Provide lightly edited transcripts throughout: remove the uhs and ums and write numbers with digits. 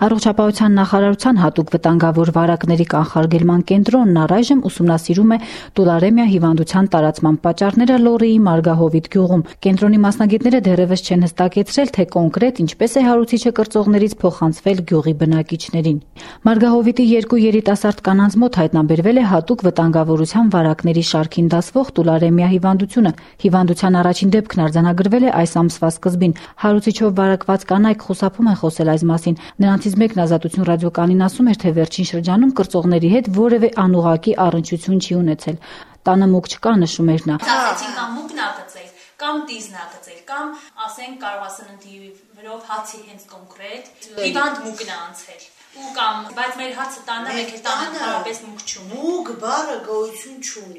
Առողջապահության նախարարության հատուկ վտանգավոր վարակների կանխարգելման կենտրոնն առայժմ ուսումնասիրում է տուլարեմիա հիվանդության տարածման պատճառները Լոռիի Մարգահովիտ գյուղում։ Կենտրոնի մասնագետները դեռևս չեն հստակեցրել, թե կոնկրետ ինչպես է հարուցիչը կրծողներից փոխանցվել գյուղի բնակիչներին։ Մարգահովիտի 2 երիտասարդ կանանց մոտ հայտնաբերվել է հատուկ վտանգավորության վարակների շարքին դասվող տուլարեմիա հիվանդությունը։ Հիվանդության առաջին դեպքն արձանագրվել է այս ամսվա սկզբին։ Հարուցիչով վարակված կանայք խուսափում են խոսել այս մասին։ Նրանցից մեկն Ազատություն ռադիոկայանին ասում էր, թե վերջին շրջանում կրծողների հետ որևէ անուղղակի առնչություն չի ունեցել։ Տանը մուկ չկա, նշում էր նա։ Ասացին կամ մուկն ա գծել, կամ տիզն ա գծել, կամ ասենք կարող ասեն ընտի վրով հացի հենց կոնկրետ, հիվանդ մուկն ա անցել։ Ու կամ բայց մեր հացը տանը մեկ տանը հարաբես մուկ չունի։ Մուկ բառը գոյություն չունի։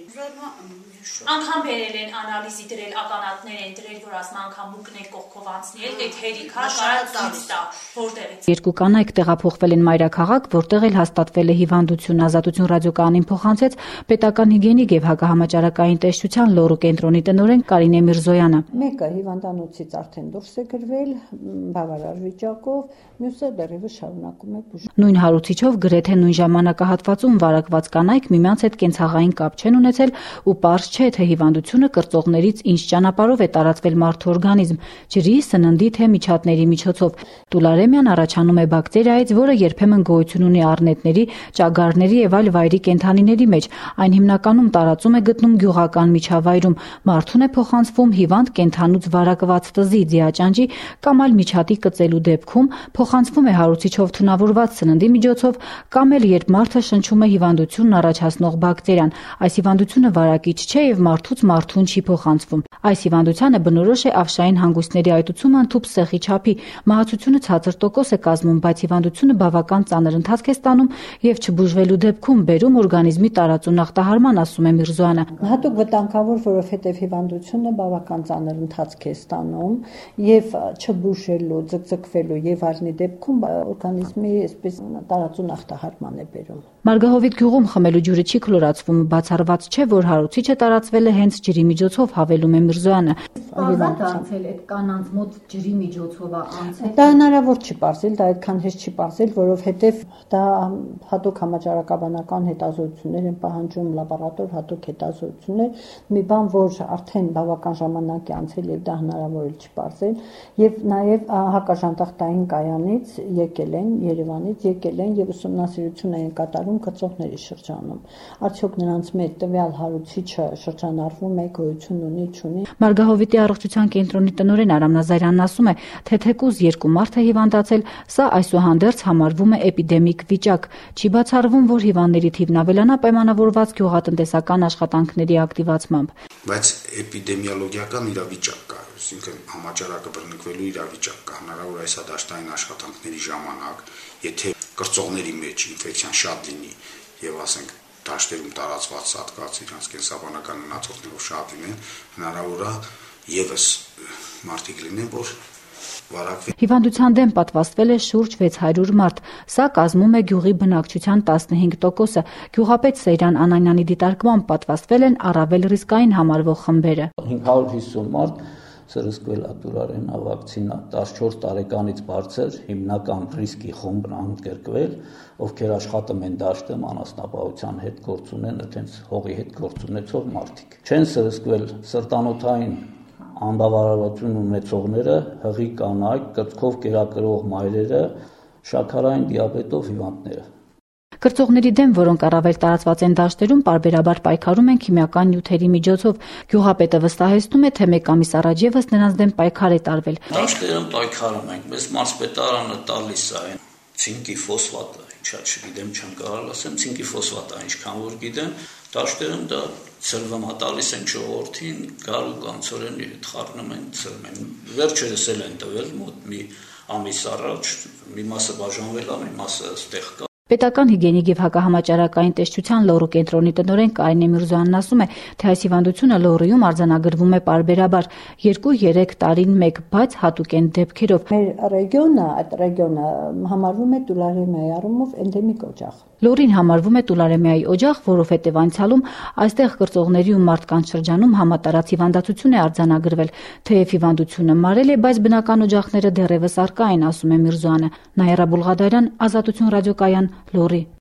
Անգամ բերել են անալիզի դրել, ականատներ են դրել, որ ասում անգամ մուկն էլ կողքով անցնել, այդ հերիքա կարա ցույց տա, որտեղից։ 2 կանայք տեղափոխվել են մայրաքաղաք, որտեղ էլ հաստատվել է հիվանդություն։ Ազատություն ռադիոկայանին փոխանցեց պետական հիգիենիկ եւ հակահամաճարակային տեսչության Լոռու կենտրոնի տնօրեն Կարինե Միրզոյանը։ Մեկը հիվանդանոցից արդեն դուրս է գրվել բավարար վիճակով, մյուսը դեռևս շարունակում է բուժում։ Նույն հարուցիչով գրեթե նույն ժամանակահատվածում վարակված կանայք միմյանց հետ կենցաղային կապ չեն ունեցել ու պարզ չէ, թե հիվանդությունը կրծողներից ինչ ճանապարհով է տարածվել մարդու օրգանիզմ՝ ջրի, սննդի թե միջատների միջոցով։ Տուլարեմիան առաջանում է բակտերիայից, որը երբեմն գոյություն ունի առնետների, ճագարների եւ այլ վայրի կենդանիների մեջ։ Այն հիմնականում տարածում է գտնում գյուղական միջավայրում։ Մարդուն է փոխանցվում հիվանդ կենդանուց վարակված տզի, ձիաճանջի կամ այլ միջատի կծելու դեպքում, փոխանցվում է հարուցիչով թունավորված սննդի միջոցով կամ էլ երբ մարդը շնչում է հիվանդությունն առաջացնող բակտերիան։ Այս հիվանդությունը վարակիչ չէ եւ մարդուց մարդուն չի փոխանցվում։ Այս հիվանդությանը բնորոշ է ավշային հանգույցների այտուցումը ընդհուպ սեղի չափի։ Մահացությունը ցածր տոկոս է կազմում, բայց հիվանդությունը բավական ծանր ընթացք է ստանում եւ չբուժվելու դեպքում բերում օրգանիզմի տարածուն ախտահարման, ասում է Միրզոյանը։ Հատուկ վտանգավոր, որովհետեւ հիվանդությունը բավական ծանր ընթացք է ստանում եւ չբուժելու, ձգձգվելու եւ այլնի դեպքում օրգանիզմի այսպես տարածուն ախտահարման է բերում։ Մարգահովիտ գյուղում խմելու ջուրը չի քլորացվում, բացառված չէ, որ հարուցիչը տարածվել է հենց ջրի միջոցով, հավելում է Միրզոյանը։ Ազատ անցել այդ կանանց մոտ ջրի միջոցով անցել։ Դա հնարավոր չի պարզել, դա այդքան հեշտ չի պարզել, որովհետև դա հատուկ համաճարակաբանական հետազոտություններ են պահանջում, լաբորատոր հատուկ հետազոտություններ, մի բան, որ արդեն բավական ժամանակ է անցել եւ դա հնարավոր չի պարզել, եւ նաեւ հակաժանտախտային կայանից եկել են, Երևանից եկել են եւ ուսումնասիրություն են կատարում կրծողների շրջանում։ Արդյոք նրանց մեջ տվյալ հարուցիչը շրջանառվում է, գոյություն ունի, չունի։ Մարգահովիտի առողջության կենտրոնի տնօրեն Արամ Նազարյանն ասում է, թե թեկուզ 2 մարդ է հիվանդացել, սա այսուհանդերձ համարվում է էպիդեմիկ վիճակ։ Չի բացառվում, որ հիվանդների թիվն ավելանա պայմանավորված գյուղատնտեսական աշխատանքների ակտիվացմամբ։ Բայց էպիդեմիոլոգիական իրավիճակ կա, այսինքն համաճարակը բռնկվելու իրավիճակ կա, հնարավոր է այսադաշտային աշխատանքների ժամանակ, եթե կրծողների մեջ ինֆեկցիան շատ լինի եւ ասենք դաշտերում տարածված հատկաց իրանց կենսաբանական մնացորդներով շատ լինեն, հնարավոր է եւս մարդիկ լինեն, որ վարակվեն։ Հիվանդության դեմ պատվաստվել է շուրջ 600 մարդ։ Սա կազմում է գյուղի բնակչության 15%-ը։ Գյուղապետ Սեյրան Անանյանի դիտարկմամբ պատվաստվել են առավել ռիսկային համարվող խմբերը։ 550 մարդ սրսկվել ատուրարենա վակցինա 14 տարեկանից բարձր հիմնական ռիսկի խումբն ընդգրկվել, ովքեր աշխատում են դաշտում անասնապահության հետ գործ ունեն, այդպես հողի հետ գործ ունեցող մարդիկ։ Չեն սրսկվել սրտանոթային անբավարարություն ունեցողները, հղի կանայք, կրծքով կերակրող մայրերը, շաքարային դիաբետով հիվանդները։ Կրծողների դեմ, որոնք առավել տարածված են դաշտերում, պարբերաբար պայքարում են քիմիական նյութերի միջոցով։ Գյուղապետը վստահեցնում է, թե 1 ամիս առաջ եւս նրանց դեմ պայքար է տարվել։ Դաշտերում պայքարում ենք, մեզ մարզպետարանը տալիս է ցինկի ֆոսֆատը, ինչա չգիտեմ, չեմ կարող ասեմ, ցինկի ֆոսֆատը, ինչքան որ գիտեմ, դաշտերում դա ծրվում է, տալիս են ժողովրդին, գարու կանցորենի հետ խառնում են, ծրում են։ Վերջերս էլ են տվել մոտ մի ամիս առաջ, մի մասը բաժանվել է, մի մասը ստեղ կա։ Պետական հիգիենիկ եւ հակահամաճարակային տեսչության Լոռու կենտրոնի տնօրեն Կարինե Միրզոյանն ասում է, թե այս հիվանդությունը Լոռիում արձանագրվում է պարբերաբար 2-3 տարին մեկ, բայց հատուկ են դեպքերով։ Մեր ռեգիոնը, այդ ռեգիոնը համարվում է տուլարեմիայի առումով էնդեմիկ օջախ։ Լոռին համարվում է տուլարեմիայի օջախ, որովհետև անցյալում այստեղ կրծողների ու մարդկանց շրջանում համատարած հիվանդացություն է արձանագրվել, թեև հիվանդությունը մարել է, բայց բնական օջախները դեռևս առկա են, ասում է Միրզոյանը։ Նաիրա Բուլղադարյան, Ազատություն ռադիոկայան, Լոռի։